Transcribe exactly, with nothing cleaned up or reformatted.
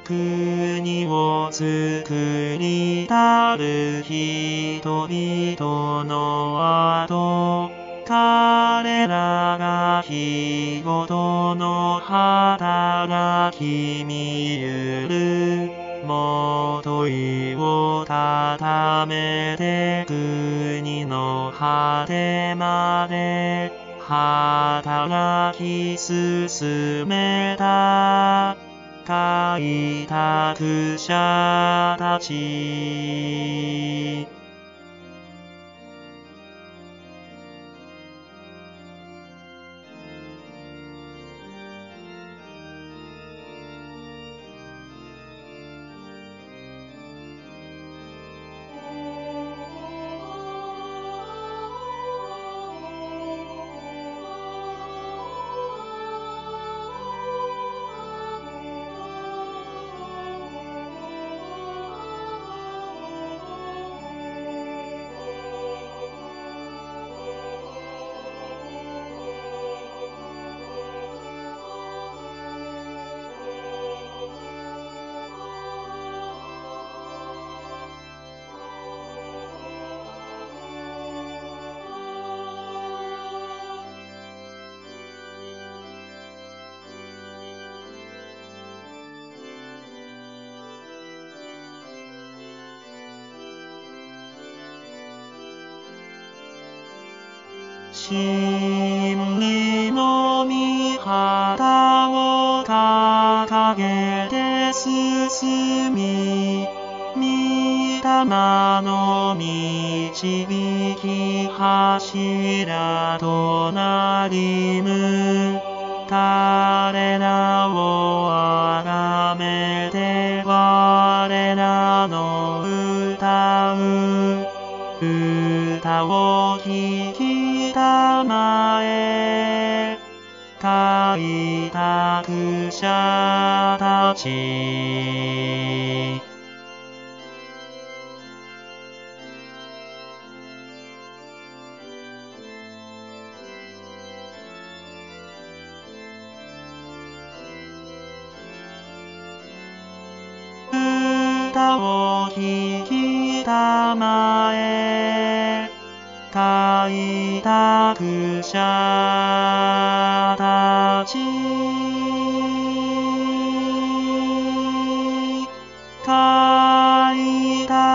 国を作りたる人々の後、彼らが日ごとの働き見ゆる。もといをたためて国の果てまで働き進めた開拓者たち。真理の御旗を掲げて進み、御霊の導き柱となりむ。彼らをあがめて我らの歌う。歌を聴きたまえ。開拓者たち。歌を聴きたまえ。開拓者たち。開拓